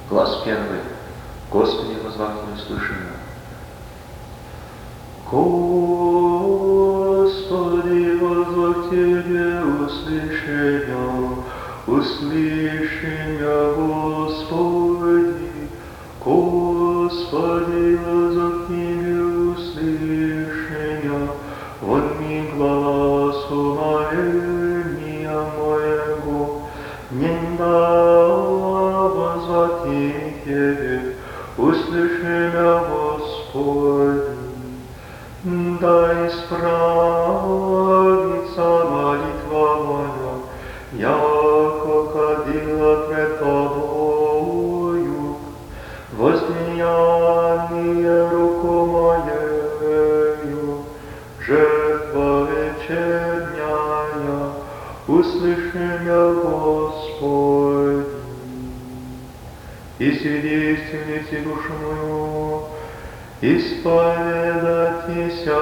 Глаз первый. Господи, возвав не услышим. Господи, возвав Тебе, услыши меня, Господи. Господи, возвав Тебе, услыши меня, вон ми глаз умоления моего, не возвав Тебе, услыши меня, Господи. Да исправится молитва моя, яко ходила пред Тобою, возлияние руку моею, жертва вечерняя, услыши меня, Господи. И свидетельницы душу мою, исповедайтеся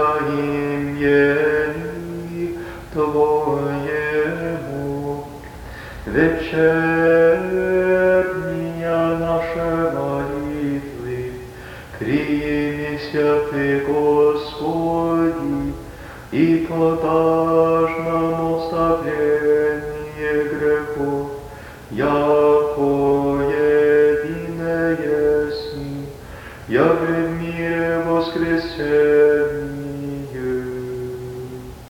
имени Твоему. Вечерняя наша молитвы, крепися Ты, Господи, и подашь нам оставление грехов,